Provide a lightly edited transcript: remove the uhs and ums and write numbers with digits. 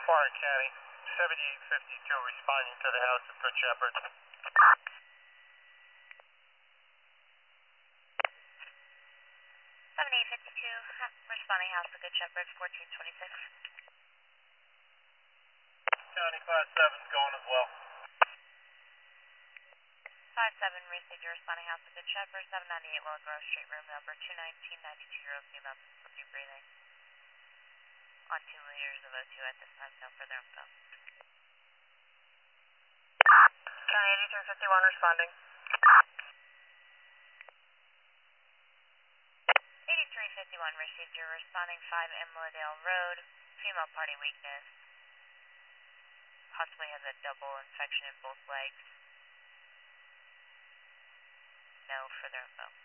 Warren County, 7852 responding to the house of Good Shepherd. 7852, responding house of Good Shepherd, 1426. County Class 7's going as well. 5-7, received your responding house of Good Shepherd, 798 Willow Grove Street, room number 219, 92-year-old female, difficulty breathing. On 2 liters of O2 at this time, no further info. County 8351 responding. 8351, received your responding 5 Emmerdale Road, female party weakness. Possibly has a double infection in both legs. No further info.